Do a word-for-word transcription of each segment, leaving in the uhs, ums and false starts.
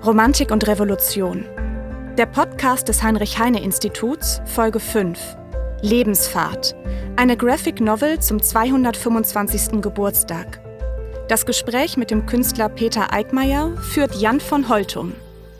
Romantik und Revolution. Der Podcast des Heinrich-Heine-Instituts, Folge fünf. Lebensfahrt. Eine Graphic Novel zum zweihundertfünfundzwanzigsten Geburtstag. Das Gespräch mit dem Künstler Peter Eickmeyer führt Jan von Holtum.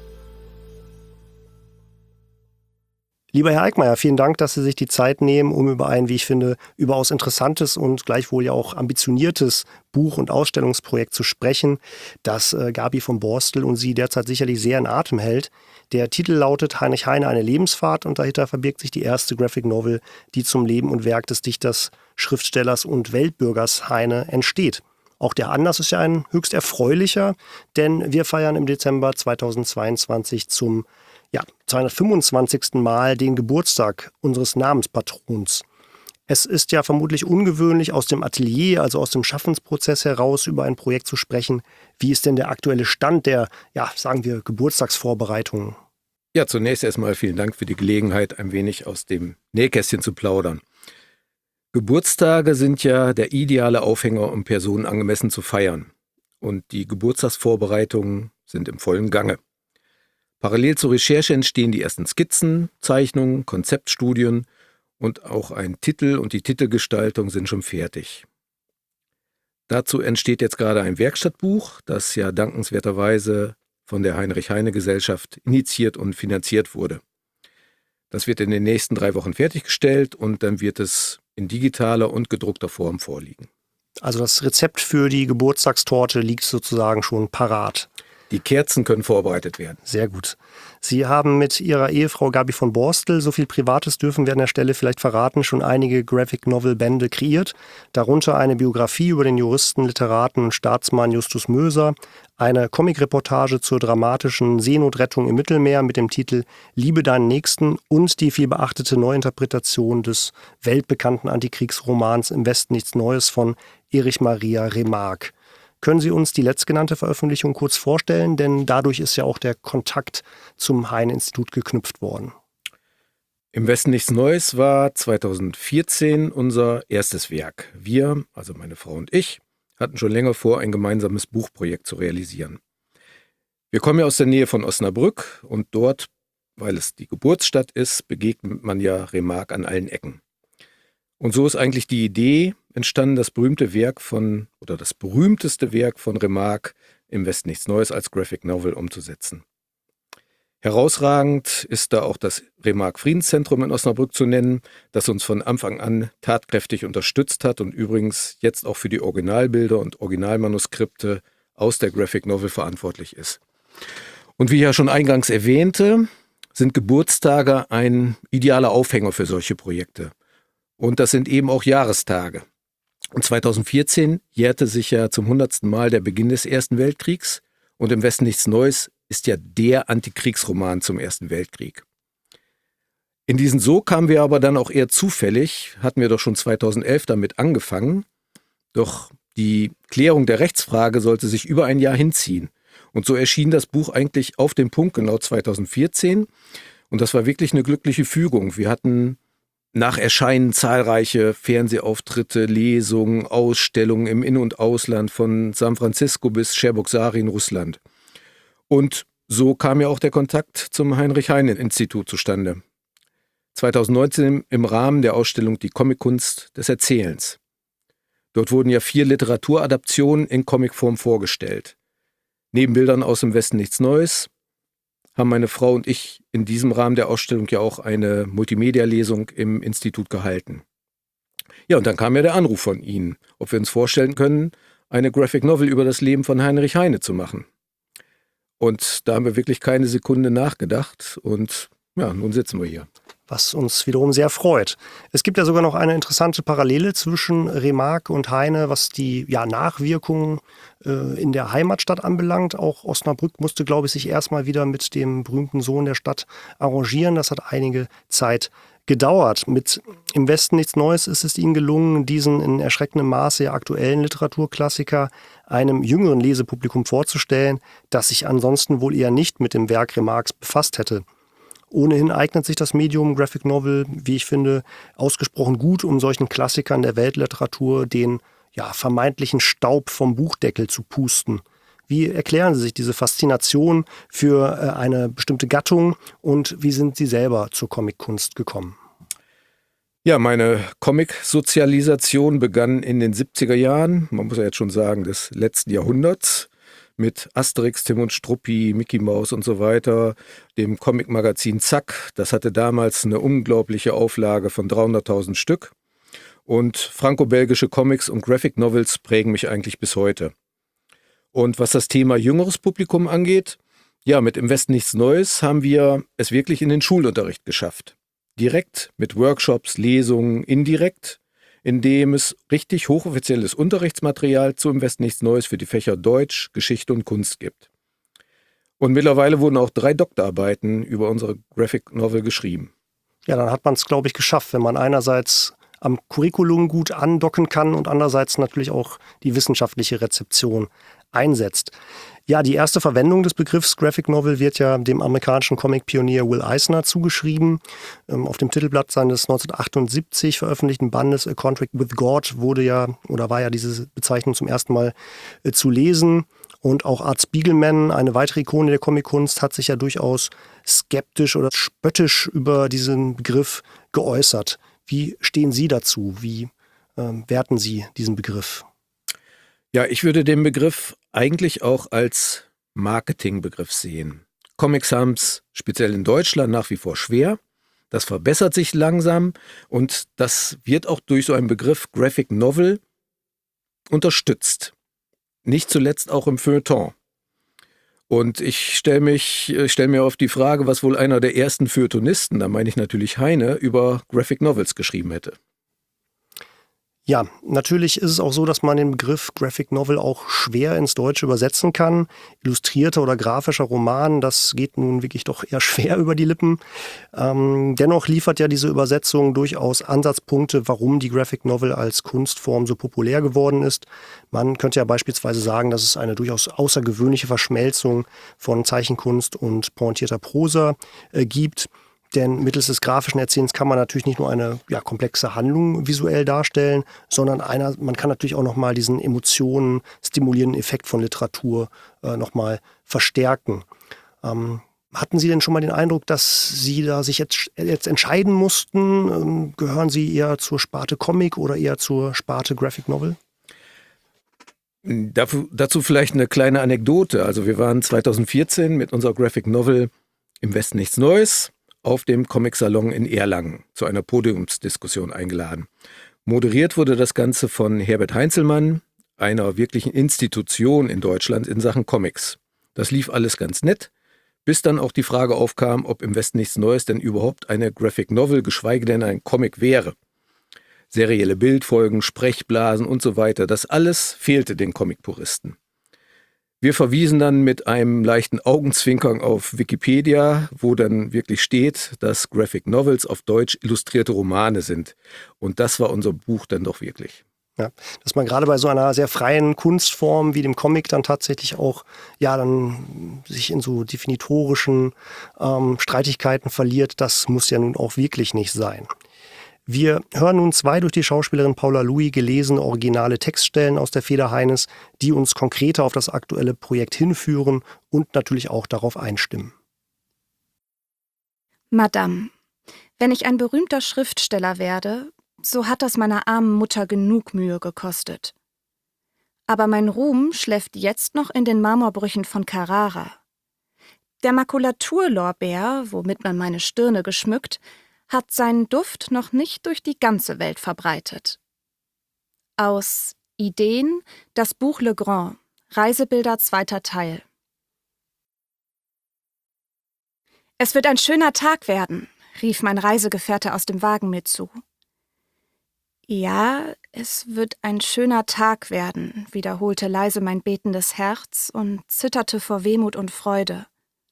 Lieber Herr Eickmeyer, vielen Dank, dass Sie sich die Zeit nehmen, um über ein, wie ich finde, überaus interessantes und gleichwohl ja auch ambitioniertes Buch- und Ausstellungsprojekt zu sprechen, das äh, Gabi von Borstel und Sie derzeit sicherlich sehr in Atem hält. Der Titel lautet Heinrich Heine, eine Lebensfahrt, und dahinter verbirgt sich die erste Graphic Novel, die zum Leben und Werk des Dichters, Schriftstellers und Weltbürgers Heine entsteht. Auch der Anlass ist ja ein höchst erfreulicher, denn wir feiern im Dezember zweitausendzweiundzwanzig zum ja, zweihundertfünfundzwanzigsten Mal den Geburtstag unseres Namenspatrons. Es ist ja vermutlich ungewöhnlich, aus dem Atelier, also aus dem Schaffensprozess heraus, über ein Projekt zu sprechen. Wie ist denn der aktuelle Stand der, ja, sagen wir, Geburtstagsvorbereitungen? Ja, zunächst erstmal vielen Dank für die Gelegenheit, ein wenig aus dem Nähkästchen zu plaudern. Geburtstage sind ja der ideale Aufhänger, um Personen angemessen zu feiern. Und die Geburtstagsvorbereitungen sind im vollen Gange. Parallel zur Recherche entstehen die ersten Skizzen, Zeichnungen, Konzeptstudien und auch ein Titel und die Titelgestaltung sind schon fertig. Dazu entsteht jetzt gerade ein Werkstattbuch, das ja dankenswerterweise von der Heinrich-Heine-Gesellschaft initiiert und finanziert wurde. Das wird in den nächsten drei Wochen fertiggestellt und dann wird es in digitaler und gedruckter Form vorliegen. Also das Rezept für die Geburtstagstorte liegt sozusagen schon parat. Die Kerzen können vorbereitet werden. Sehr gut. Sie haben mit Ihrer Ehefrau Gabi von Borstel, so viel Privates dürfen wir an der Stelle vielleicht verraten, schon einige Graphic-Novel-Bände kreiert. Darunter eine Biografie über den Juristen, Literaten und Staatsmann Justus Möser, eine Comic-Reportage zur dramatischen Seenotrettung im Mittelmeer mit dem Titel Liebe deinen Nächsten und die viel beachtete Neuinterpretation des weltbekannten Antikriegsromans Im Westen nichts Neues von Erich Maria Remarque. Können Sie uns die letztgenannte Veröffentlichung kurz vorstellen? Denn dadurch ist ja auch der Kontakt zum Heine-Institut geknüpft worden. Im Westen nichts Neues war zweitausendvierzehn unser erstes Werk. Wir, also meine Frau und ich, hatten schon länger vor, ein gemeinsames Buchprojekt zu realisieren. Wir kommen ja aus der Nähe von Osnabrück und dort, weil es die Geburtsstadt ist, begegnet man ja Remarque an allen Ecken. Und so ist eigentlich die Idee entstanden, das berühmte Werk von, oder das berühmteste Werk von Remarque Im Westen nichts Neues als Graphic Novel umzusetzen. Herausragend ist da auch das Remarque Friedenszentrum in Osnabrück zu nennen, das uns von Anfang an tatkräftig unterstützt hat und übrigens jetzt auch für die Originalbilder und Originalmanuskripte aus der Graphic Novel verantwortlich ist. Und wie ich ja schon eingangs erwähnte, sind Geburtstage ein idealer Aufhänger für solche Projekte. Und das sind eben auch Jahrestage. Und zweitausendvierzehn jährte sich ja zum hundertsten Mal der Beginn des Ersten Weltkriegs und Im Westen nichts Neues ist ja der Antikriegsroman zum Ersten Weltkrieg. In diesen Sog kamen wir aber dann auch eher zufällig, hatten wir doch schon zweitausendelf damit angefangen, doch die Klärung der Rechtsfrage sollte sich über ein Jahr hinziehen. Und so erschien das Buch eigentlich auf den Punkt genau zweitausendvierzehn und das war wirklich eine glückliche Fügung. Wir hatten nach Erscheinen zahlreiche Fernsehauftritte, Lesungen, Ausstellungen im In- und Ausland von San Francisco bis Cherbourg-Sari in Russland. Und so kam ja auch der Kontakt zum Heinrich-Heine-Institut zustande. zweitausendneunzehn im Rahmen der Ausstellung Die Comickunst des Erzählens. Dort wurden ja vier Literaturadaptionen in Comicform vorgestellt. Neben Bildern aus Im Westen nichts Neues haben meine Frau und ich in diesem Rahmen der Ausstellung ja auch eine Multimedia-Lesung im Institut gehalten. Ja, und dann kam ja der Anruf von Ihnen, ob wir uns vorstellen können, eine Graphic Novel über das Leben von Heinrich Heine zu machen. Und da haben wir wirklich keine Sekunde nachgedacht und ja, nun sitzen wir hier. Was uns wiederum sehr freut. Es gibt ja sogar noch eine interessante Parallele zwischen Remarque und Heine, was die ja, Nachwirkungen äh, in der Heimatstadt anbelangt. Auch Osnabrück musste, glaube ich, sich erstmal wieder mit dem berühmten Sohn der Stadt arrangieren. Das hat einige Zeit gedauert. Mit Im Westen nichts Neues ist es ihnen gelungen, diesen in erschreckendem Maße ja aktuellen Literaturklassiker einem jüngeren Lesepublikum vorzustellen, das sich ansonsten wohl eher nicht mit dem Werk Remarques befasst hätte. Ohnehin eignet sich das Medium Graphic Novel, wie ich finde, ausgesprochen gut, um solchen Klassikern der Weltliteratur den ja, vermeintlichen Staub vom Buchdeckel zu pusten. Wie erklären Sie sich diese Faszination für äh, eine bestimmte Gattung und wie sind Sie selber zur Comickunst gekommen? Ja, meine Comic-Sozialisation begann in den siebziger Jahren, man muss ja jetzt schon sagen, des letzten Jahrhunderts, mit Asterix, Tim und Struppi, Mickey Mouse und so weiter, dem Comic-Magazin Zack. Das hatte damals eine unglaubliche Auflage von dreihunderttausend Stück. Und franco-belgische Comics und Graphic Novels prägen mich eigentlich bis heute. Und was das Thema jüngeres Publikum angeht, ja, mit Im Westen nichts Neues haben wir es wirklich in den Schulunterricht geschafft. Direkt mit Workshops, Lesungen, indirekt, indem es richtig hochoffizielles Unterrichtsmaterial zu Im Westen nichts Neues für die Fächer Deutsch, Geschichte und Kunst gibt. Und mittlerweile wurden auch drei Doktorarbeiten über unsere Graphic Novel geschrieben. Ja, dann hat man es, glaube ich, geschafft, wenn man einerseits am Curriculum gut andocken kann und andererseits natürlich auch die wissenschaftliche Rezeption einsetzt. Ja, die erste Verwendung des Begriffs Graphic Novel wird ja dem amerikanischen Comic-Pionier Will Eisner zugeschrieben. Ähm, auf dem Titelblatt seines neunzehnhundertachtundsiebzig veröffentlichten Bandes A Contract with God wurde ja oder war ja diese Bezeichnung zum ersten Mal äh, zu lesen. Und auch Art Spiegelman, eine weitere Ikone der Comickunst, hat sich ja durchaus skeptisch oder spöttisch über diesen Begriff geäußert. Wie stehen Sie dazu? Wie ähm, werten Sie diesen Begriff? Ja, ich würde den Begriff eigentlich auch als Marketingbegriff sehen. Comics haben es speziell in Deutschland nach wie vor schwer. Das verbessert sich langsam und das wird auch durch so einen Begriff Graphic Novel unterstützt. Nicht zuletzt auch im Feuilleton. Und ich stelle mich, stell mir auf die Frage, was wohl einer der ersten Feuilletonisten, da meine ich natürlich Heine, über Graphic Novels geschrieben hätte. Ja, natürlich ist es auch so, dass man den Begriff Graphic Novel auch schwer ins Deutsche übersetzen kann. Illustrierter oder grafischer Roman, das geht nun wirklich doch eher schwer über die Lippen. Ähm, dennoch liefert ja diese Übersetzung durchaus Ansatzpunkte, warum die Graphic Novel als Kunstform so populär geworden ist. Man könnte ja beispielsweise sagen, dass es eine durchaus außergewöhnliche Verschmelzung von Zeichenkunst und pointierter Prosa äh, gibt. Denn mittels des grafischen Erzählens kann man natürlich nicht nur eine ja, komplexe Handlung visuell darstellen, sondern einer, man kann natürlich auch nochmal diesen Emotionen stimulierenden Effekt von Literatur äh, nochmal verstärken. Ähm, hatten Sie denn schon mal den Eindruck, dass Sie da sich jetzt, jetzt entscheiden mussten? Ähm, gehören Sie eher zur Sparte Comic oder eher zur Sparte Graphic Novel? Dafür, dazu vielleicht eine kleine Anekdote. Also wir waren zweitausendvierzehn mit unserer Graphic Novel Im Westen nichts Neues auf dem Comic-Salon in Erlangen zu einer Podiumsdiskussion eingeladen. Moderiert wurde das Ganze von Herbert Heinzelmann, einer wirklichen Institution in Deutschland in Sachen Comics. Das lief alles ganz nett, bis dann auch die Frage aufkam, ob Im Westen nichts Neues denn überhaupt eine Graphic Novel, geschweige denn ein Comic wäre. Serielle Bildfolgen, Sprechblasen und so weiter, das alles fehlte den Comic-Puristen. Wir verwiesen dann mit einem leichten Augenzwinkern auf Wikipedia, wo dann wirklich steht, dass Graphic Novels auf Deutsch illustrierte Romane sind. Und das war unser Buch dann doch wirklich. Ja, dass man gerade bei so einer sehr freien Kunstform wie dem Comic dann tatsächlich auch ja dann sich in so definitorischen ähm, Streitigkeiten verliert, das muss ja nun auch wirklich nicht sein. Wir hören nun zwei durch die Schauspielerin Paula Louis gelesene originale Textstellen aus der Feder Heines, die uns konkreter auf das aktuelle Projekt hinführen und natürlich auch darauf einstimmen. Madame, wenn ich ein berühmter Schriftsteller werde, so hat das meiner armen Mutter genug Mühe gekostet. Aber mein Ruhm schläft jetzt noch in den Marmorbrüchen von Carrara. Der Makulaturlorbeer, womit man meine Stirne geschmückt, hat seinen Duft noch nicht durch die ganze Welt verbreitet. Aus Ideen, das Buch Le Grand, Reisebilder zweiter Teil. »Es wird ein schöner Tag werden«, rief mein Reisegefährte aus dem Wagen mir zu. »Ja, es wird ein schöner Tag werden«, wiederholte leise mein betendes Herz und zitterte vor Wehmut und Freude.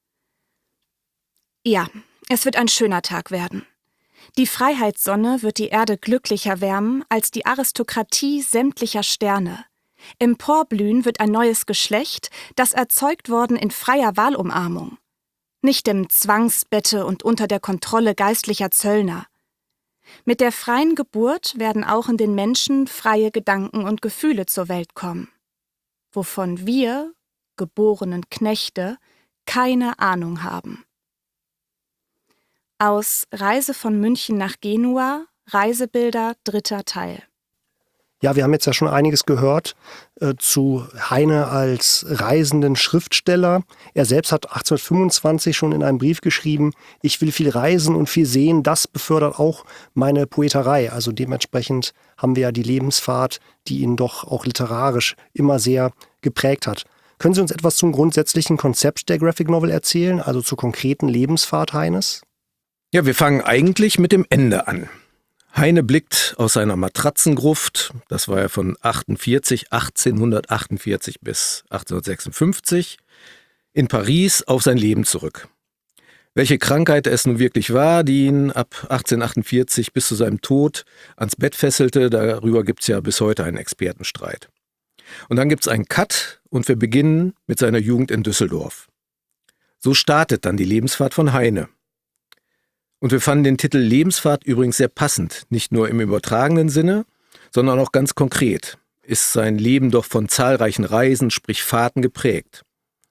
»Ja, es wird ein schöner Tag werden. Die Freiheitssonne wird die Erde glücklicher wärmen als die Aristokratie sämtlicher Sterne. Emporblühen wird ein neues Geschlecht, das erzeugt worden in freier Wahlumarmung. Nicht im Zwangsbette und unter der Kontrolle geistlicher Zöllner. Mit der freien Geburt werden auch in den Menschen freie Gedanken und Gefühle zur Welt kommen. Wovon wir, geborenen Knechte keine Ahnung haben. Aus Reise von München nach Genua, Reisebilder, dritter Teil. Ja, wir haben jetzt ja schon einiges gehört äh, zu Heine als reisenden Schriftsteller. Er selbst hat achtzehnhundertfünfundzwanzig schon in einem Brief geschrieben, ich will viel reisen und viel sehen, das befördert auch meine Poeterei. Also dementsprechend haben wir ja die Lebensfahrt, die ihn doch auch literarisch immer sehr geprägt hat. Können Sie uns etwas zum grundsätzlichen Konzept der Graphic Novel erzählen, also zur konkreten Lebensfahrt Heines? Ja, wir fangen eigentlich mit dem Ende an. Heine blickt aus seiner Matratzengruft, das war ja von achtundvierzig, achtzehnhundertachtundvierzig bis achtzehnhundertsechsundfünfzig, in Paris auf sein Leben zurück. Welche Krankheit es nun wirklich war, die ihn ab achtzehnhundertachtundvierzig bis zu seinem Tod ans Bett fesselte, darüber gibt es ja bis heute einen Expertenstreit. Und dann gibt es einen Cut und wir beginnen mit seiner Jugend in Düsseldorf. So startet dann die Lebensfahrt von Heine. Und wir fanden den Titel Lebensfahrt übrigens sehr passend, nicht nur im übertragenen Sinne, sondern auch ganz konkret. Ist sein Leben doch von zahlreichen Reisen, sprich Fahrten geprägt.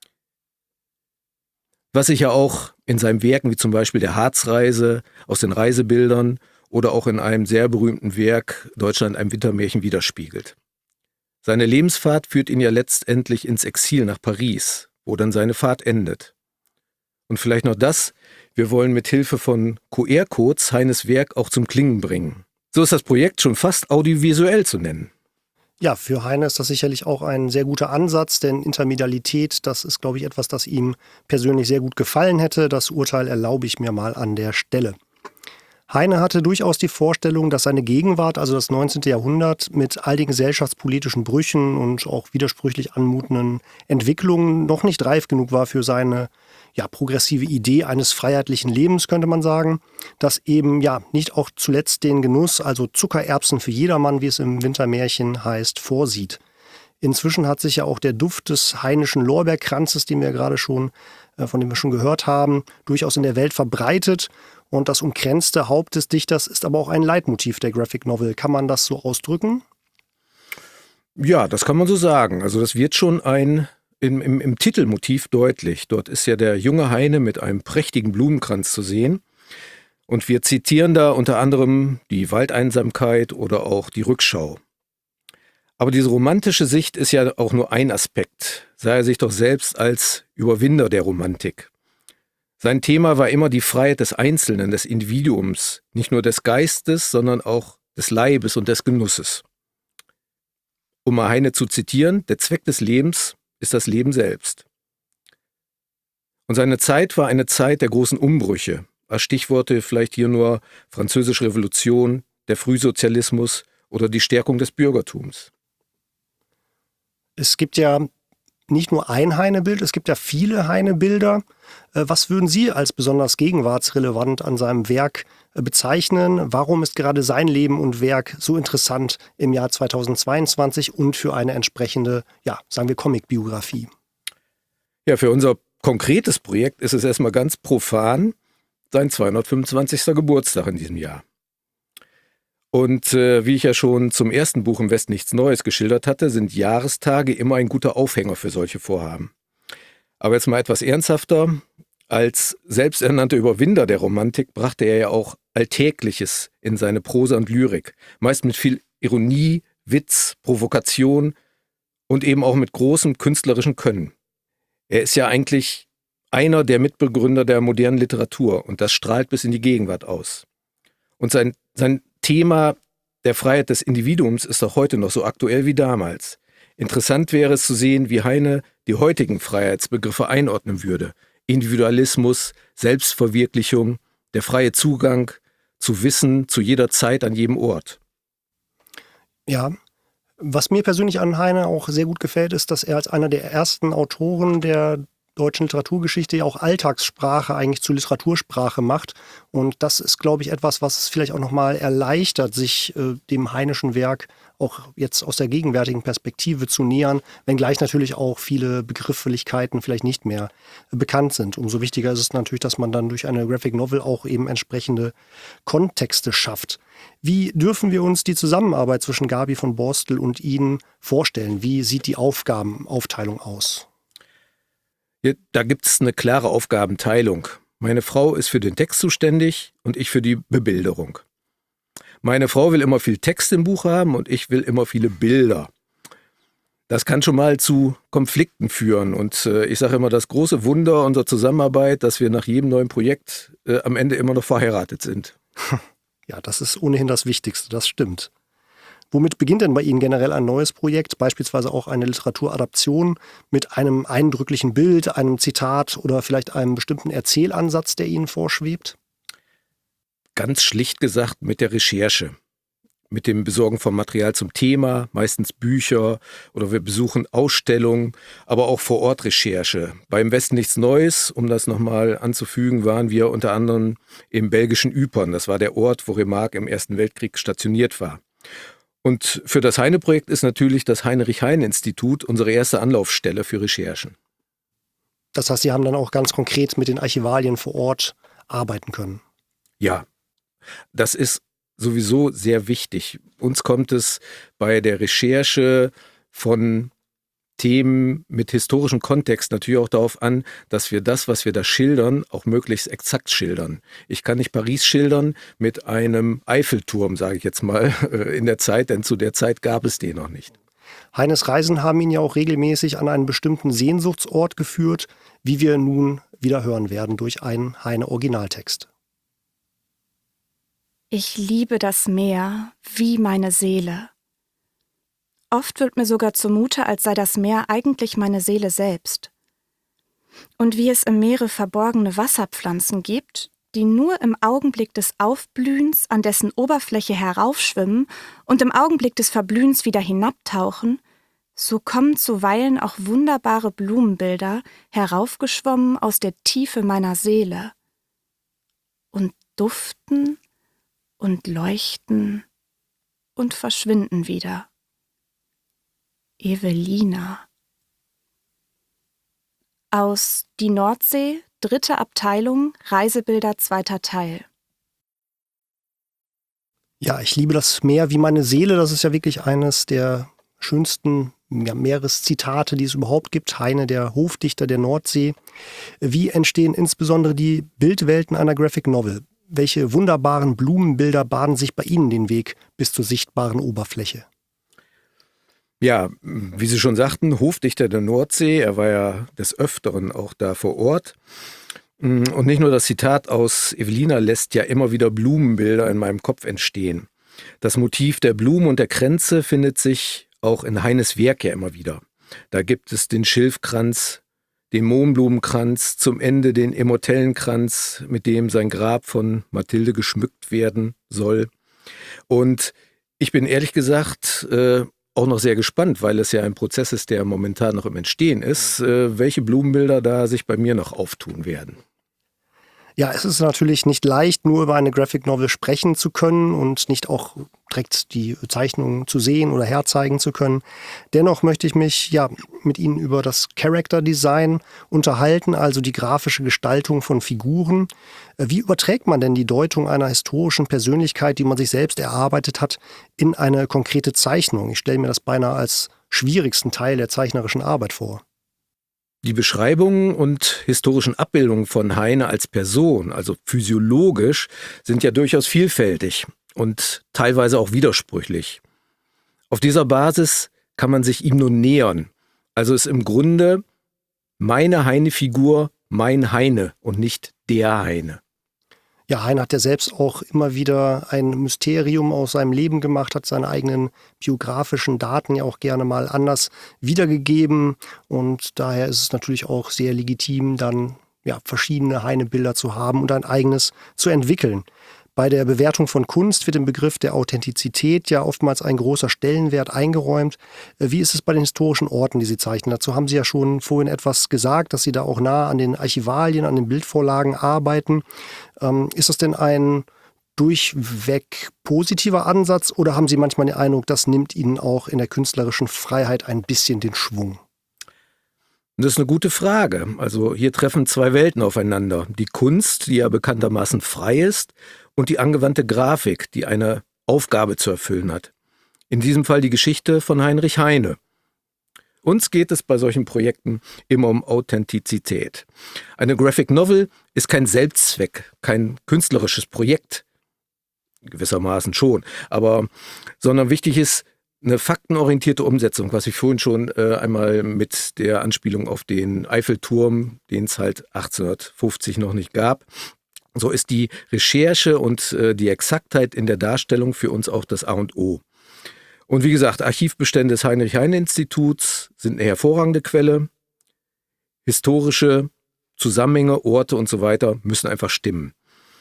Was sich ja auch in seinen Werken, wie zum Beispiel der Harzreise, aus den Reisebildern oder auch in einem sehr berühmten Werk Deutschland ein Wintermärchen widerspiegelt. Seine Lebensfahrt führt ihn ja letztendlich ins Exil nach Paris, wo dann seine Fahrt endet. Und vielleicht noch das, wir wollen mit Hilfe von Q R-Codes Heines Werk auch zum Klingen bringen. So ist das Projekt schon fast audiovisuell zu nennen. Ja, für Heine ist das sicherlich auch ein sehr guter Ansatz, denn Intermedialität, das ist, glaube ich, etwas, das ihm persönlich sehr gut gefallen hätte. Das Urteil erlaube ich mir mal an der Stelle. Heine hatte durchaus die Vorstellung, dass seine Gegenwart, also das neunzehnte Jahrhundert, mit all den gesellschaftspolitischen Brüchen und auch widersprüchlich anmutenden Entwicklungen noch nicht reif genug war für seine ja, progressive Idee eines freiheitlichen Lebens, könnte man sagen, das eben ja nicht auch zuletzt den Genuss, also Zuckererbsen für jedermann, wie es im Wintermärchen heißt, vorsieht. Inzwischen hat sich ja auch der Duft des Heineschen Lorbeerkranzes, den wir gerade schon, äh, von dem wir schon gehört haben, durchaus in der Welt verbreitet. Und das umkränzte Haupt des Dichters ist aber auch ein Leitmotiv der Graphic Novel. Kann man das so ausdrücken? Ja, das kann man so sagen. Also das wird schon ein im, im, im Titelmotiv deutlich. Dort ist ja der junge Heine mit einem prächtigen Blumenkranz zu sehen. Und wir zitieren da unter anderem die Waldeinsamkeit oder auch die Rückschau. Aber diese romantische Sicht ist ja auch nur ein Aspekt. Sah er sich doch selbst als Überwinder der Romantik. Sein Thema war immer die Freiheit des Einzelnen, des Individuums, nicht nur des Geistes, sondern auch des Leibes und des Genusses. Um mal Heine zu zitieren, der Zweck des Lebens ist das Leben selbst. Und seine Zeit war eine Zeit der großen Umbrüche. Als Stichworte vielleicht hier nur Französische Revolution, der Frühsozialismus oder die Stärkung des Bürgertums. Es gibt ja nicht nur ein Heine-Bild, es gibt ja viele Heine-Bilder. Was würden Sie als besonders gegenwartsrelevant an seinem Werk bezeichnen? Warum ist gerade sein Leben und Werk so interessant im Jahr zweitausendzweiundzwanzig und für eine entsprechende, ja, sagen wir, Comic-Biografie? Ja, für unser konkretes Projekt ist es erstmal ganz profan sein zweihundertfünfundzwanzigster Geburtstag in diesem Jahr. Und äh, wie ich ja schon zum ersten Buch im West nichts Neues geschildert hatte, sind Jahrestage immer ein guter Aufhänger für solche Vorhaben. Aber jetzt mal etwas ernsthafter. Als selbsternannter Überwinder der Romantik brachte er ja auch Alltägliches in seine Prosa und Lyrik. Meist mit viel Ironie, Witz, Provokation und eben auch mit großem künstlerischen Können. Er ist ja eigentlich einer der Mitbegründer der modernen Literatur und das strahlt bis in die Gegenwart aus. Und sein, sein Thema der Freiheit des Individuums ist auch heute noch so aktuell wie damals. Interessant wäre es zu sehen, wie Heine die heutigen Freiheitsbegriffe einordnen würde. Individualismus, Selbstverwirklichung, der freie Zugang zu Wissen zu jeder Zeit an jedem Ort. Ja, was mir persönlich an Heine auch sehr gut gefällt, ist, dass er als einer der ersten Autoren der deutschen Literaturgeschichte ja auch Alltagssprache eigentlich zu Literatursprache macht. Und das ist, glaube ich, etwas, was es vielleicht auch nochmal erleichtert, sich äh, dem Heineschen Werk auch jetzt aus der gegenwärtigen Perspektive zu nähern, wenngleich natürlich auch viele Begrifflichkeiten vielleicht nicht mehr äh, bekannt sind. Umso wichtiger ist es natürlich, dass man dann durch eine Graphic Novel auch eben entsprechende Kontexte schafft. Wie dürfen wir uns die Zusammenarbeit zwischen Gabi von Borstel und Ihnen vorstellen? Wie sieht die Aufgabenaufteilung aus? Hier, da gibt es eine klare Aufgabenteilung. Meine Frau ist für den Text zuständig und ich für die Bebilderung. Meine Frau will immer viel Text im Buch haben und ich will immer viele Bilder. Das kann schon mal zu Konflikten führen. Und äh, ich sage immer, das große Wunder unserer Zusammenarbeit, dass wir nach jedem neuen Projekt äh, am Ende immer noch verheiratet sind. Ja, das ist ohnehin das Wichtigste, das stimmt. Womit beginnt denn bei Ihnen generell ein neues Projekt, beispielsweise auch eine Literaturadaption mit einem eindrücklichen Bild, einem Zitat oder vielleicht einem bestimmten Erzählansatz, der Ihnen vorschwebt? Ganz schlicht gesagt mit der Recherche. Mit dem Besorgen von Material zum Thema, meistens Bücher oder wir besuchen Ausstellungen, aber auch Vor-Ort-Recherche. Beim Westen nichts Neues, um das nochmal anzufügen, waren wir unter anderem im belgischen Ypern. Das war der Ort, wo Remarque im Ersten Weltkrieg stationiert war. Und für das Heine-Projekt ist natürlich das Heinrich-Heine-Institut unsere erste Anlaufstelle für Recherchen. Das heißt, Sie haben dann auch ganz konkret mit den Archivalien vor Ort arbeiten können? Ja, das ist sowieso sehr wichtig. Uns kommt es bei der Recherche von Themen mit historischem Kontext natürlich auch darauf an, dass wir das, was wir da schildern, auch möglichst exakt schildern. Ich kann nicht Paris schildern mit einem Eiffelturm, sage ich jetzt mal, in der Zeit, denn zu der Zeit gab es den noch nicht. Heines Reisen haben ihn ja auch regelmäßig an einen bestimmten Sehnsuchtsort geführt, wie wir nun wieder hören werden durch einen Heine-Originaltext. Ich liebe das Meer wie meine Seele. Oft wird mir sogar zumute, als sei das Meer eigentlich meine Seele selbst. Und wie es im Meere verborgene Wasserpflanzen gibt, die nur im Augenblick des Aufblühens an dessen Oberfläche heraufschwimmen und im Augenblick des Verblühens wieder hinabtauchen, so kommen zuweilen auch wunderbare Blumenbilder heraufgeschwommen aus der Tiefe meiner Seele und duften und leuchten und verschwinden wieder. Evelina. Aus Die Nordsee, dritte Abteilung, Reisebilder, zweiter Teil. Ja, ich liebe das Meer wie meine Seele. Das ist ja wirklich eines der schönsten ja, Meereszitate, die es überhaupt gibt. Heine, der Hofdichter der Nordsee. Wie entstehen insbesondere die Bildwelten einer Graphic Novel? Welche wunderbaren Blumenbilder bahnen sich bei Ihnen den Weg bis zur sichtbaren Oberfläche? Ja, wie Sie schon sagten, Hofdichter der Nordsee. Er war ja des Öfteren auch da vor Ort. Und nicht nur das Zitat aus Evelina lässt ja immer wieder Blumenbilder in meinem Kopf entstehen. Das Motiv der Blumen und der Kränze findet sich auch in Heines Werk ja immer wieder. Da gibt es den Schilfkranz, den Mohnblumenkranz, zum Ende den Immortellenkranz, mit dem sein Grab von Mathilde geschmückt werden soll. Und ich bin ehrlich gesagt äh, auch noch sehr gespannt, weil es ja ein Prozess ist, der momentan noch im Entstehen ist, äh, welche Blumenbilder da sich bei mir noch auftun werden. Ja, es ist natürlich nicht leicht, nur über eine Graphic Novel sprechen zu können und nicht auch direkt die Zeichnungen zu sehen oder herzeigen zu können. Dennoch möchte ich mich ja mit Ihnen über das Character Design unterhalten, also die grafische Gestaltung von Figuren. Wie überträgt man denn die Deutung einer historischen Persönlichkeit, die man sich selbst erarbeitet hat, in eine konkrete Zeichnung? Ich stelle mir das beinahe als schwierigsten Teil der zeichnerischen Arbeit vor. Die Beschreibungen und historischen Abbildungen von Heine als Person, also physiologisch, sind ja durchaus vielfältig und teilweise auch widersprüchlich. Auf dieser Basis kann man sich ihm nur nähern. Also ist im Grunde meine Heine-Figur mein Heine und nicht der Heine. Ja, Heine hat ja selbst auch immer wieder ein Mysterium aus seinem Leben gemacht, hat seine eigenen biografischen Daten ja auch gerne mal anders wiedergegeben. Und daher ist es natürlich auch sehr legitim, dann ja, verschiedene Heine-Bilder zu haben und ein eigenes zu entwickeln. Bei der Bewertung von Kunst wird dem Begriff der Authentizität ja oftmals ein großer Stellenwert eingeräumt. Wie ist es bei den historischen Orten, die Sie zeichnen? Dazu haben Sie ja schon vorhin etwas gesagt, dass Sie da auch nah an den Archivalien, an den Bildvorlagen arbeiten. Ähm, ist das denn ein durchweg positiver Ansatz oder haben Sie manchmal den Eindruck, das nimmt Ihnen auch in der künstlerischen Freiheit ein bisschen den Schwung? Das ist eine gute Frage. Also hier treffen zwei Welten aufeinander. Die Kunst, die ja bekanntermaßen frei ist, und die angewandte Grafik, die eine Aufgabe zu erfüllen hat. In diesem Fall die Geschichte von Heinrich Heine. Uns geht es bei solchen Projekten immer um Authentizität. Eine Graphic Novel ist kein Selbstzweck, kein künstlerisches Projekt, gewissermaßen schon, aber sondern wichtig ist eine faktenorientierte Umsetzung, was ich vorhin schon äh, einmal mit der Anspielung auf den Eiffelturm, den es halt achtzehnhundertfünfzig noch nicht gab. So ist die Recherche und äh, die Exaktheit in der Darstellung für uns auch das A und O. Und wie gesagt, Archivbestände des Heinrich-Heine-Instituts sind eine hervorragende Quelle. Historische Zusammenhänge, Orte und so weiter müssen einfach stimmen.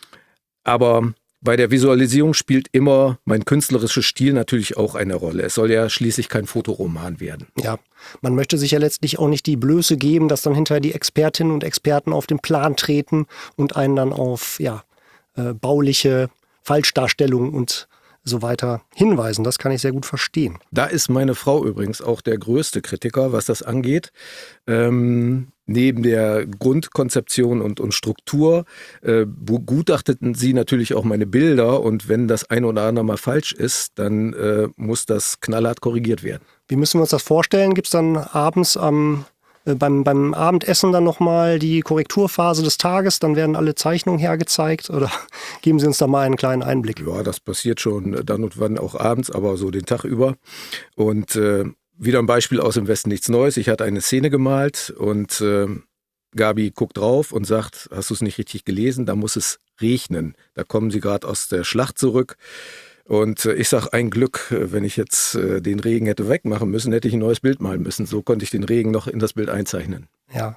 Aber bei der Visualisierung spielt immer mein künstlerischer Stil natürlich auch eine Rolle. Es soll ja schließlich kein Fotoroman werden. Ja, man möchte sich ja letztlich auch nicht die Blöße geben, dass dann hinterher die Expertinnen und Experten auf den Plan treten und einen dann auf ja, äh, bauliche Falschdarstellungen und so weiter hinweisen. Das kann ich sehr gut verstehen. Da ist meine Frau übrigens auch der größte Kritiker, was das angeht. Ähm, neben der Grundkonzeption und, und Struktur äh, begutachteten sie natürlich auch meine Bilder und wenn das ein oder andere mal falsch ist, dann äh, muss das knallhart korrigiert werden. Wie müssen wir uns das vorstellen? Gibt es dann abends am äh, beim, beim Abendessen dann nochmal die Korrekturphase des Tages? Dann werden alle Zeichnungen hergezeigt oder geben Sie uns da mal einen kleinen Einblick? Ja, das passiert schon dann und wann auch abends, aber so den Tag über. Und äh, wieder ein Beispiel aus dem Westen nichts Neues. Ich hatte eine Szene gemalt und äh, Gabi guckt drauf und sagt, hast du es nicht richtig gelesen? Da muss es regnen. Da kommen sie gerade aus der Schlacht zurück. Und äh, ich sage, ein Glück, wenn ich jetzt äh, den Regen hätte wegmachen müssen, hätte ich ein neues Bild malen müssen. So konnte ich den Regen noch in das Bild einzeichnen. Ja.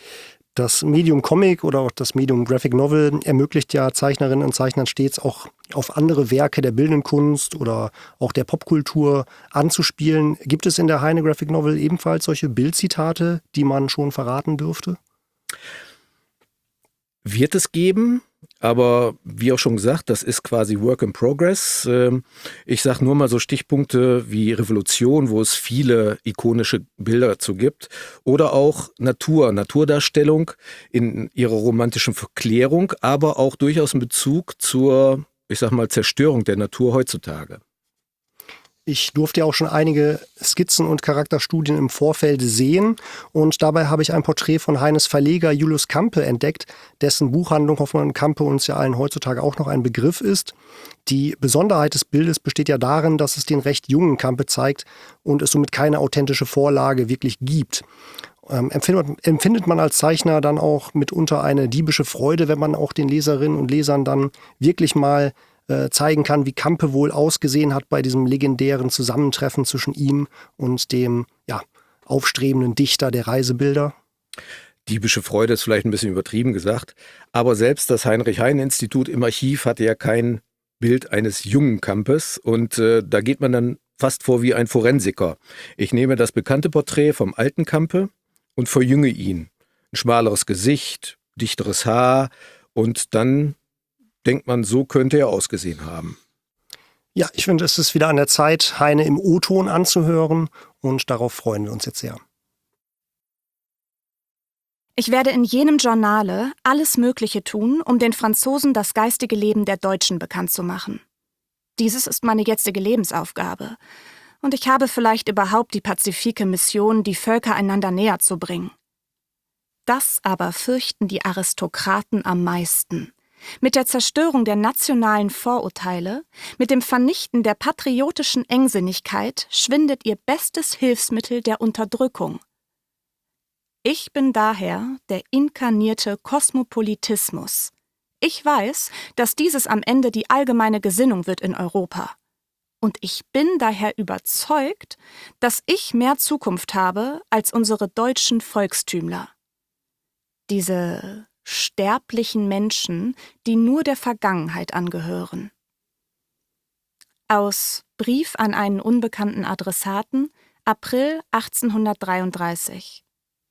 Das Medium Comic oder auch das Medium Graphic Novel ermöglicht ja Zeichnerinnen und Zeichnern stets auch auf andere Werke der bildenden Kunst oder auch der Popkultur anzuspielen. Gibt es in der Heine Graphic Novel ebenfalls solche Bildzitate, die man schon verraten dürfte? Wird es geben, aber wie auch schon gesagt, das ist quasi Work in Progress. Ich sage nur mal so Stichpunkte wie Revolution, wo es viele ikonische Bilder dazu gibt, oder auch Natur, Naturdarstellung in ihrer romantischen Verklärung, aber auch durchaus in Bezug zur, ich sag mal, Zerstörung der Natur heutzutage. Ich durfte ja auch schon einige Skizzen und Charakterstudien im Vorfeld sehen und dabei habe ich ein Porträt von Heines Verleger Julius Campe entdeckt, dessen Buchhandlung Hoffmann und Campe uns ja allen heutzutage auch noch ein Begriff ist. Die Besonderheit des Bildes besteht ja darin, dass es den recht jungen Campe zeigt und es somit keine authentische Vorlage wirklich gibt. Ähm, empfindet, empfindet man als Zeichner dann auch mitunter eine diebische Freude, wenn man auch den Leserinnen und Lesern dann wirklich mal zeigen kann, wie Campe wohl ausgesehen hat bei diesem legendären Zusammentreffen zwischen ihm und dem ja, aufstrebenden Dichter der Reisebilder? Diebische Freude ist vielleicht ein bisschen übertrieben gesagt, aber selbst das Heinrich-Heine-Institut im Archiv hatte ja kein Bild eines jungen Campes und äh, da geht man dann fast vor wie ein Forensiker. Ich nehme das bekannte Porträt vom alten Campe und verjünge ihn. Ein schmaleres Gesicht, dichteres Haar und dann denkt man, so könnte er ausgesehen haben. Ja, ich finde, es ist wieder an der Zeit, Heine im O-Ton anzuhören und darauf freuen wir uns jetzt sehr. Ich werde in jenem Journale alles Mögliche tun, um den Franzosen das geistige Leben der Deutschen bekannt zu machen. Dieses ist meine jetzige Lebensaufgabe. Und ich habe vielleicht überhaupt die pazifike Mission, die Völker einander näher zu bringen. Das aber fürchten die Aristokraten am meisten. Mit der Zerstörung der nationalen Vorurteile, mit dem Vernichten der patriotischen Engsinnigkeit schwindet ihr bestes Hilfsmittel der Unterdrückung. Ich bin daher der inkarnierte Kosmopolitismus. Ich weiß, dass dieses am Ende die allgemeine Gesinnung wird in Europa. Und ich bin daher überzeugt, dass ich mehr Zukunft habe als unsere deutschen Volkstümler. Diese sterblichen Menschen, die nur der Vergangenheit angehören. Aus Brief an einen unbekannten Adressaten, April achtzehnhundertdreiunddreißig.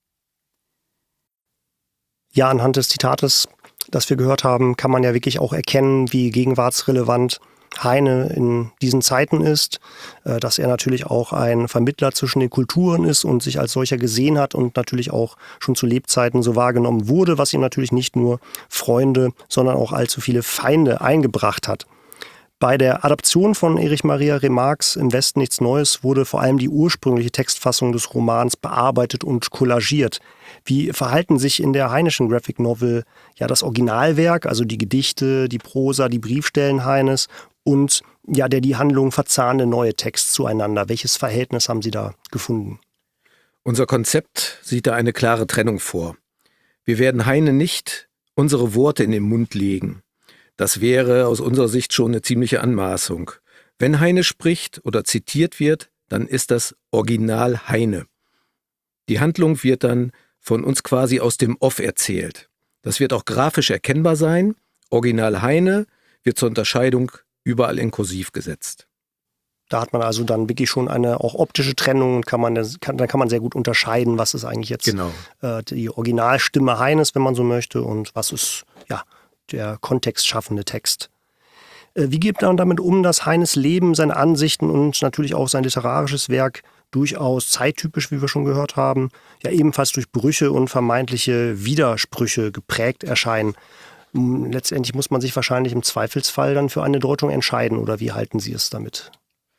Ja, anhand des Zitates, das wir gehört haben, kann man ja wirklich auch erkennen, wie gegenwartsrelevant Heine in diesen Zeiten ist, dass er natürlich auch ein Vermittler zwischen den Kulturen ist und sich als solcher gesehen hat und natürlich auch schon zu Lebzeiten so wahrgenommen wurde, was ihm natürlich nicht nur Freunde, sondern auch allzu viele Feinde eingebracht hat. Bei der Adaption von Erich Maria Remarques Im Westen nichts Neues wurde vor allem die ursprüngliche Textfassung des Romans bearbeitet und kollagiert. Wie verhalten sich in der Heineschen Graphic Novel ja das Originalwerk, also die Gedichte, die Prosa, die Briefstellen Heines und ja der die Handlung verzahnende neue Text zueinander? Welches Verhältnis haben Sie da gefunden? Unser Konzept sieht da eine klare Trennung vor. Wir werden Heine nicht unsere Worte in den Mund legen. Das wäre aus unserer Sicht schon eine ziemliche Anmaßung. Wenn Heine spricht oder zitiert wird, dann ist das Original Heine. Die Handlung wird dann von uns quasi aus dem Off erzählt. Das wird auch grafisch erkennbar sein. Original Heine wird zur Unterscheidung überall in Kursiv gesetzt. Da hat man also dann wirklich schon eine auch optische Trennung und kann man, kann, dann kann man sehr gut unterscheiden, was ist eigentlich jetzt genau. äh, die Originalstimme Heines, wenn man so möchte, und was ist ja der kontextschaffende Text. Äh, wie geht man damit um, dass Heines Leben, seine Ansichten und natürlich auch sein literarisches Werk durchaus zeittypisch, wie wir schon gehört haben, ja ebenfalls durch Brüche und vermeintliche Widersprüche geprägt erscheinen? Letztendlich muss man sich wahrscheinlich im Zweifelsfall dann für eine Deutung entscheiden, oder wie halten Sie es damit?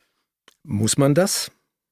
Muss man das?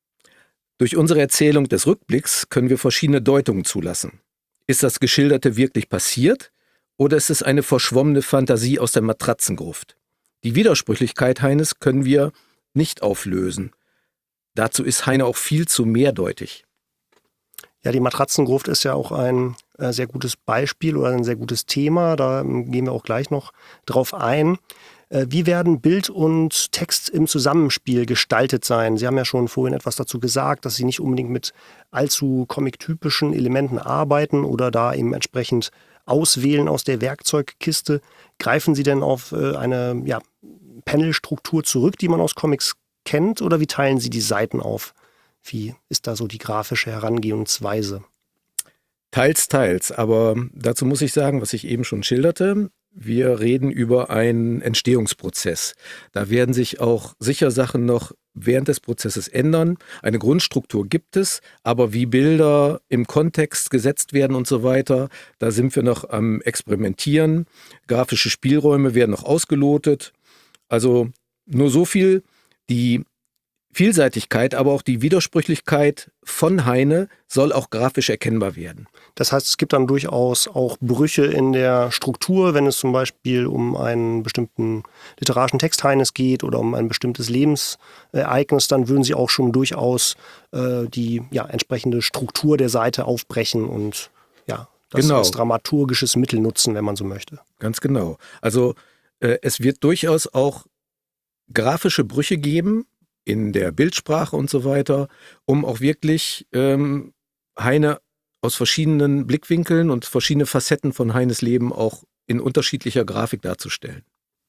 Durch unsere Erzählung des Rückblicks können wir verschiedene Deutungen zulassen. Ist das Geschilderte wirklich passiert oder ist es eine verschwommene Fantasie aus der Matratzengruft? Die Widersprüchlichkeit Heines können wir nicht auflösen. Dazu ist Heine auch viel zu mehrdeutig. Ja, die Matratzengruft ist ja auch ein äh, sehr gutes Beispiel oder ein sehr gutes Thema. Da ähm, gehen wir auch gleich noch drauf ein. Äh, wie werden Bild und Text im Zusammenspiel gestaltet sein? Sie haben ja schon vorhin etwas dazu gesagt, dass Sie nicht unbedingt mit allzu comic-typischen Elementen arbeiten oder da eben entsprechend auswählen aus der Werkzeugkiste. Greifen Sie denn auf äh, eine ja, Panelstruktur zurück, die man aus Comics kennt, oder wie teilen Sie die Seiten auf? Wie ist da so die grafische Herangehensweise? Teils, teils. Aber dazu muss ich sagen, was ich eben schon schilderte. Wir reden über einen Entstehungsprozess. Da werden sich auch sicher Sachen noch während des Prozesses ändern. Eine Grundstruktur gibt es, aber wie Bilder im Kontext gesetzt werden und so weiter, da sind wir noch am Experimentieren. Grafische Spielräume werden noch ausgelotet. Also nur so viel, die Vielseitigkeit, aber auch die Widersprüchlichkeit von Heine soll auch grafisch erkennbar werden. Das heißt, es gibt dann durchaus auch Brüche in der Struktur, wenn es zum Beispiel um einen bestimmten literarischen Text Heines geht oder um ein bestimmtes Lebensereignis, dann würden Sie auch schon durchaus äh, die ja, entsprechende Struktur der Seite aufbrechen und ja, das genau. als dramaturgisches Mittel nutzen, wenn man so möchte. Ganz genau. Also äh, es wird durchaus auch grafische Brüche geben, in der Bildsprache und so weiter, um auch wirklich ähm, Heine aus verschiedenen Blickwinkeln und verschiedene Facetten von Heines Leben auch in unterschiedlicher Grafik darzustellen.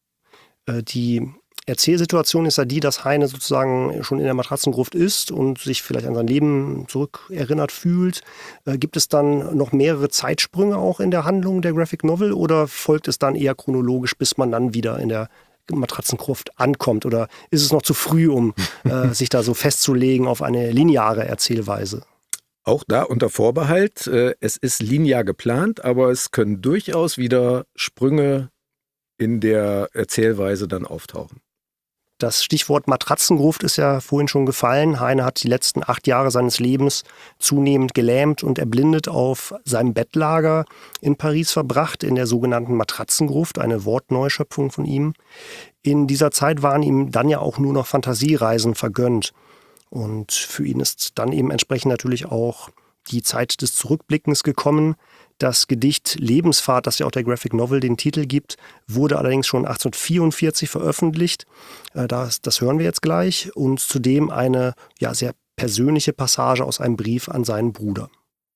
Äh, die Erzählsituation ist ja die, dass Heine sozusagen schon in der Matratzengruft ist und sich vielleicht an sein Leben zurückerinnert fühlt. Äh, gibt es dann noch mehrere Zeitsprünge auch in der Handlung der Graphic Novel oder folgt es dann eher chronologisch, bis man dann wieder in der Matratzengruft ankommt? Oder ist es noch zu früh, um äh, sich da so festzulegen auf eine lineare Erzählweise? Auch da unter Vorbehalt, äh, es ist linear geplant, aber es können durchaus wieder Sprünge in der Erzählweise dann auftauchen. Das Stichwort Matratzengruft ist ja vorhin schon gefallen. Heine hat die letzten acht Jahre seines Lebens zunehmend gelähmt und erblindet auf seinem Bettlager in Paris verbracht, in der sogenannten Matratzengruft, eine Wortneuschöpfung von ihm. In dieser Zeit waren ihm dann ja auch nur noch Fantasiereisen vergönnt. Und für ihn ist dann eben entsprechend natürlich auch die Zeit des Zurückblickens gekommen. Das Gedicht Lebensfahrt, das ja auch der Graphic Novel den Titel gibt, wurde allerdings schon achtzehnhundertvierundvierzig veröffentlicht. Das, das hören wir jetzt gleich. Und zudem eine ja, sehr persönliche Passage aus einem Brief an seinen Bruder.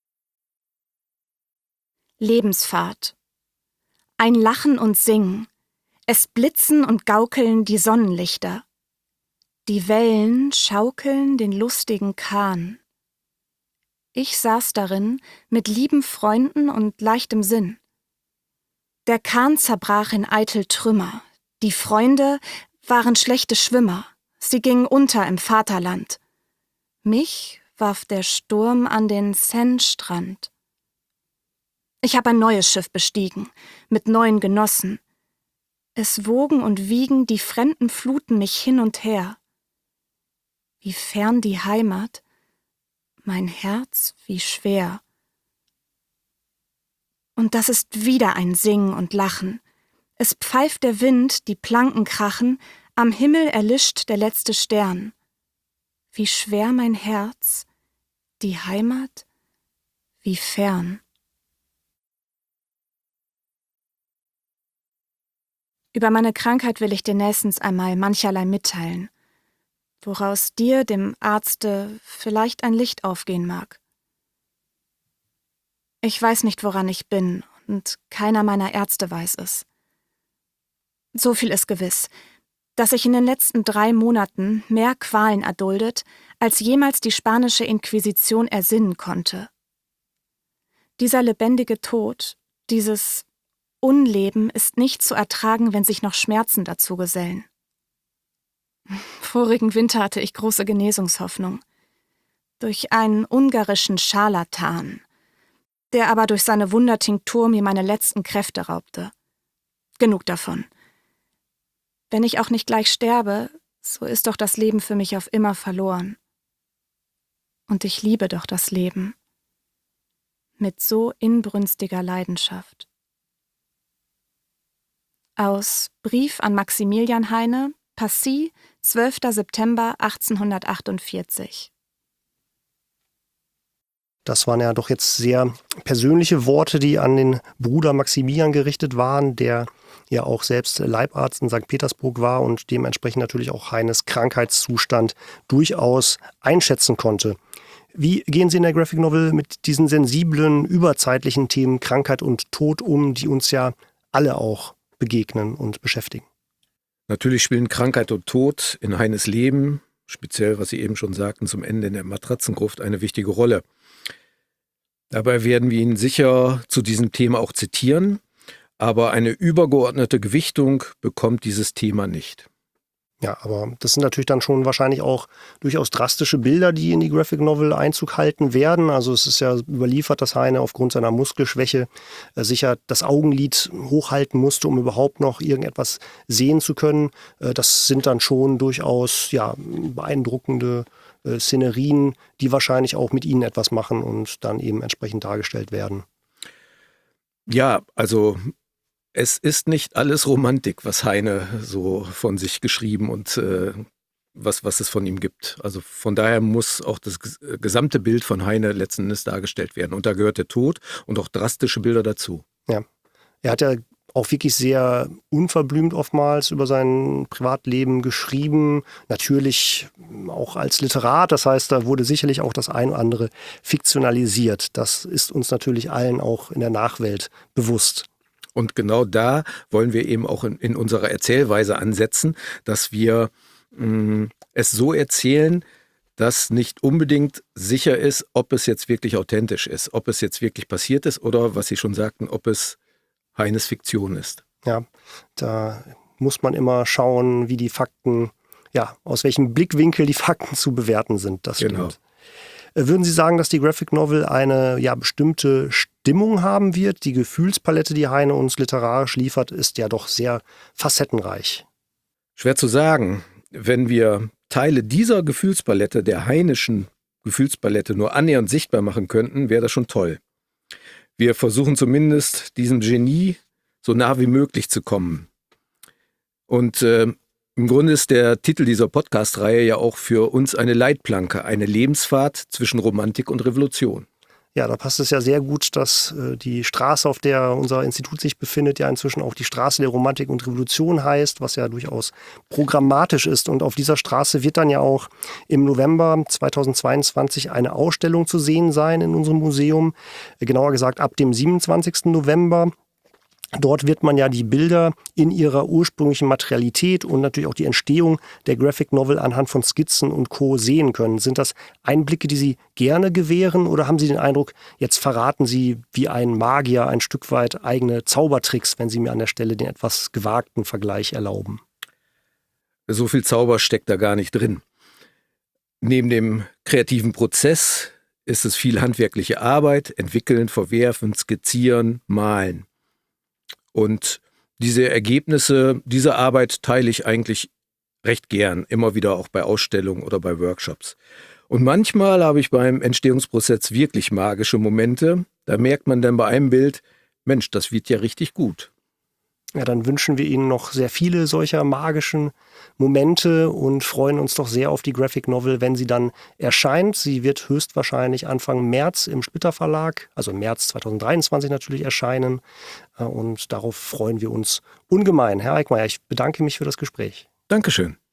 Lebensfahrt. Ein Lachen und Singen. Es blitzen und gaukeln die Sonnenlichter. Die Wellen schaukeln den lustigen Kahn. Ich saß darin mit lieben Freunden und leichtem Sinn. Der Kahn zerbrach in eitel Trümmer. Die Freunde waren schlechte Schwimmer. Sie gingen unter im Vaterland. Mich warf der Sturm an den Seine-Strand. Ich habe ein neues Schiff bestiegen, mit neuen Genossen. Es wogen und wiegen die fremden Fluten mich hin und her. Wie fern die Heimat, mein Herz wie schwer. Und das ist wieder ein Singen und Lachen. Es pfeift der Wind, die Planken krachen, am Himmel erlischt der letzte Stern. Wie schwer mein Herz, die Heimat, wie fern. Über meine Krankheit will ich dir nächstens einmal mancherlei mitteilen, woraus dir, dem Arzte, vielleicht ein Licht aufgehen mag. Ich weiß nicht, woran ich bin, und keiner meiner Ärzte weiß es. So viel ist gewiss, dass ich in den letzten drei Monaten mehr Qualen erduldet, als jemals die spanische Inquisition ersinnen konnte. Dieser lebendige Tod, dieses Unleben ist nicht zu ertragen, wenn sich noch Schmerzen dazu gesellen. Vorigen Winter hatte ich große Genesungshoffnung. Durch einen ungarischen Scharlatan, der aber durch seine Wundertinktur mir meine letzten Kräfte raubte. Genug davon. Wenn ich auch nicht gleich sterbe, so ist doch das Leben für mich auf immer verloren. Und ich liebe doch das Leben. Mit so inbrünstiger Leidenschaft. Aus Brief an Maximilian Heine, Passy, zwölfter September achtzehnhundertachtundvierzig. Das waren ja doch jetzt sehr persönliche Worte, die an den Bruder Maximilian gerichtet waren, der ja auch selbst Leibarzt in Sankt Petersburg war und dementsprechend natürlich auch Heines Krankheitszustand durchaus einschätzen konnte. Wie gehen Sie in der Graphic Novel mit diesen sensiblen, überzeitlichen Themen Krankheit und Tod um, die uns ja alle auch begegnen und beschäftigen? Natürlich spielen Krankheit und Tod in Heines Leben, speziell, was Sie eben schon sagten, zum Ende in der Matratzengruft, eine wichtige Rolle. Dabei werden wir ihn sicher zu diesem Thema auch zitieren, aber eine übergeordnete Gewichtung bekommt dieses Thema nicht. Ja, aber das sind natürlich dann schon wahrscheinlich auch durchaus drastische Bilder, die in die Graphic Novel Einzug halten werden. Also es ist ja überliefert, dass Heine aufgrund seiner Muskelschwäche äh, sicher das Augenlid hochhalten musste, um überhaupt noch irgendetwas sehen zu können. Äh, das sind dann schon durchaus ja, beeindruckende äh, Szenerien, die wahrscheinlich auch mit ihnen etwas machen und dann eben entsprechend dargestellt werden. Ja, also es ist nicht alles Romantik, was Heine so von sich geschrieben und äh, was, was es von ihm gibt. Also von daher muss auch das gesamte Bild von Heine letzten Endes dargestellt werden. Und da gehört der Tod und auch drastische Bilder dazu. Ja, er hat ja auch wirklich sehr unverblümt oftmals über sein Privatleben geschrieben. Natürlich auch als Literat, das heißt, da wurde sicherlich auch das ein oder andere fiktionalisiert. Das ist uns natürlich allen auch in der Nachwelt bewusst. Und genau da wollen wir eben auch in, in unserer Erzählweise ansetzen, dass wir mh, es so erzählen, dass nicht unbedingt sicher ist, ob es jetzt wirklich authentisch ist, ob es jetzt wirklich passiert ist oder, was Sie schon sagten, ob es Heines Fiktion ist. Ja, da muss man immer schauen, wie die Fakten, ja, aus welchem Blickwinkel die Fakten zu bewerten sind. Das Genau. stimmt. Würden Sie sagen, dass die Graphic Novel eine ja, bestimmte Stimmung haben wird? Die Gefühlspalette, die Heine uns literarisch liefert, ist ja doch sehr facettenreich. Schwer zu sagen. Wenn wir Teile dieser Gefühlspalette, der Heineschen Gefühlspalette, nur annähernd sichtbar machen könnten, wäre das schon toll. Wir versuchen zumindest, diesem Genie so nah wie möglich zu kommen. Und äh, im Grunde ist der Titel dieser Podcast-Reihe ja auch für uns eine Leitplanke, eine Lebensfahrt zwischen Romantik und Revolution. Ja, da passt es ja sehr gut, dass äh, die Straße, auf der unser Institut sich befindet, ja inzwischen auch die Straße der Romantik und Revolution heißt, was ja durchaus programmatisch ist. Und auf dieser Straße wird dann ja auch im November zweitausendzweiundzwanzig eine Ausstellung zu sehen sein in unserem Museum. Äh, genauer gesagt ab dem siebenundzwanzigsten November. Dort wird man ja die Bilder in ihrer ursprünglichen Materialität und natürlich auch die Entstehung der Graphic Novel anhand von Skizzen und Co. sehen können. Sind das Einblicke, die Sie gerne gewähren, oder haben Sie den Eindruck, jetzt verraten Sie wie ein Magier ein Stück weit eigene Zaubertricks, wenn Sie mir an der Stelle den etwas gewagten Vergleich erlauben? So viel Zauber steckt da gar nicht drin. Neben dem kreativen Prozess ist es viel handwerkliche Arbeit, entwickeln, verwerfen, skizzieren, malen. Und diese Ergebnisse, diese Arbeit teile ich eigentlich recht gern, immer wieder auch bei Ausstellungen oder bei Workshops. Und manchmal habe ich beim Entstehungsprozess wirklich magische Momente. Da merkt man dann bei einem Bild, Mensch, das wird ja richtig gut. Ja, dann wünschen wir Ihnen noch sehr viele solcher magischen Momente und freuen uns doch sehr auf die Graphic Novel, wenn sie dann erscheint. Sie wird höchstwahrscheinlich Anfang März im Splitter Verlag, also im März zweitausenddreiundzwanzig natürlich erscheinen. Und darauf freuen wir uns ungemein. Herr Eickmeyer, ich bedanke mich für das Gespräch. Dankeschön.